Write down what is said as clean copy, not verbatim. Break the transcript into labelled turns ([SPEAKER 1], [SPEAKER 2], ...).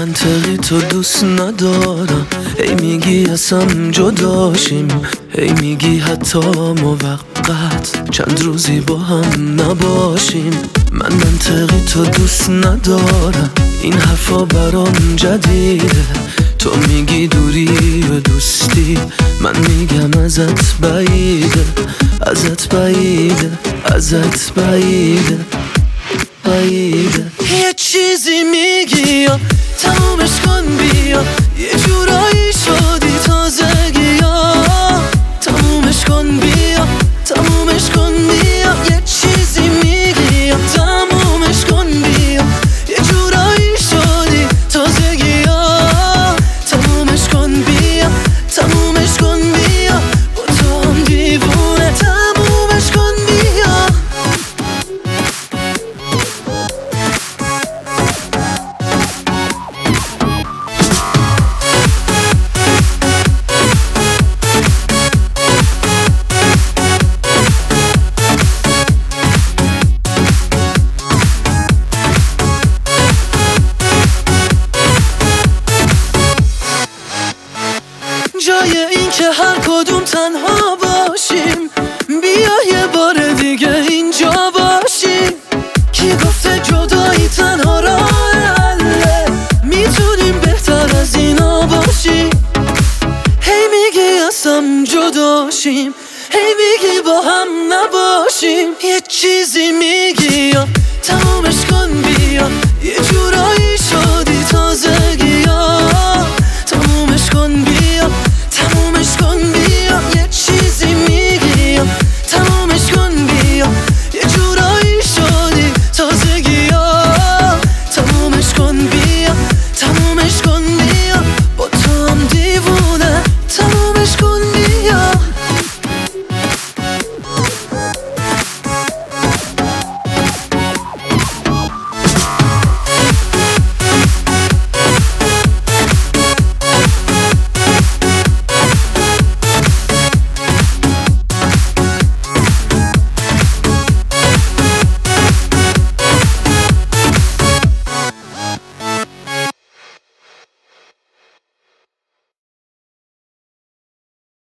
[SPEAKER 1] منطقی تو دوست ندارم، هی میگی اصلا جداشیم، هی میگی حتی موقت چند روزی با هم نباشیم. من منطقی تو دوست ندارم، این حرفا برام جدیده. تو میگی دوری و دوستی، من میگم ازت بعیده، ازت بعیده، ازت بعیده، بعیده. یه چیزی میگی یا تمام